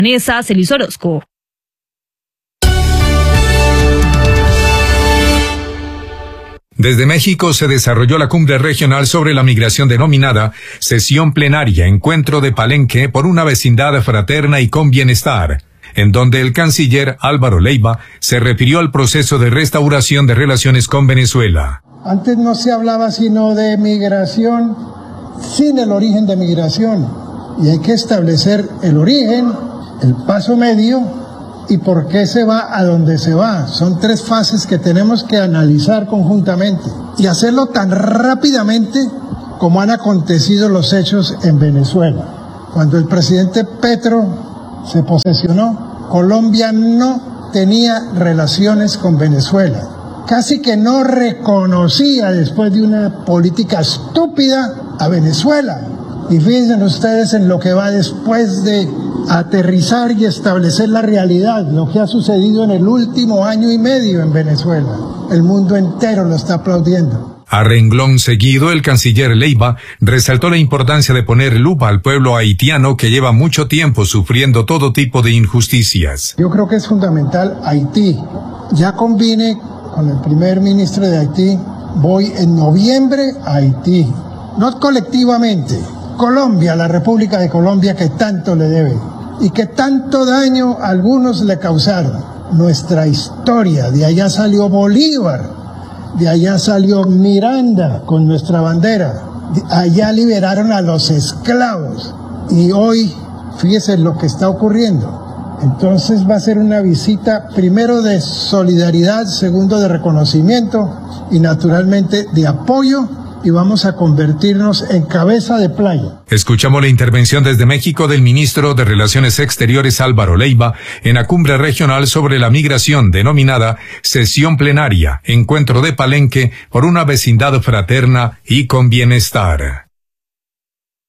Vanessa Celis Orozco. Desde México se desarrolló la cumbre regional sobre la migración denominada Sesión Plenaria, Encuentro de Palenque por una vecindad fraterna y con bienestar, en donde el canciller Álvaro Leiva se refirió al proceso de restauración de relaciones con Venezuela. Antes no se hablaba sino de migración sin el origen de migración, y hay que establecer el origen, el paso medio y por qué se va a donde se va. Son 3 fases que tenemos que analizar conjuntamente y hacerlo tan rápidamente como han acontecido los hechos en Venezuela. Cuando el presidente Petro se posesionó, Colombia no tenía relaciones con Venezuela. Casi que no reconocía, después de una política estúpida, a Venezuela. Y fíjense ustedes en lo que va después de aterrizar y establecer la realidad, lo que ha sucedido en el último año y medio en Venezuela. El mundo entero lo está aplaudiendo. A renglón seguido, el canciller Leiva resaltó la importancia de poner lupa al pueblo haitiano que lleva mucho tiempo sufriendo todo tipo de injusticias. Yo creo que es fundamental Haití. Ya convine con el primer ministro de Haití, voy en noviembre a Haití, no colectivamente. Colombia, la República de Colombia que tanto le debe y que tanto daño a algunos le causaron. Nuestra historia, de allá salió Bolívar, de allá salió Miranda con nuestra bandera, de allá liberaron a los esclavos y hoy fíjese lo que está ocurriendo. Entonces va a ser una visita primero de solidaridad, segundo de reconocimiento y naturalmente de apoyo, y vamos a convertirnos en cabeza de playa. Escuchamos la intervención desde México del ministro de Relaciones Exteriores Álvaro Leiva en la cumbre regional sobre la migración denominada Sesión Plenaria, Encuentro de Palenque por una vecindad fraterna y con bienestar.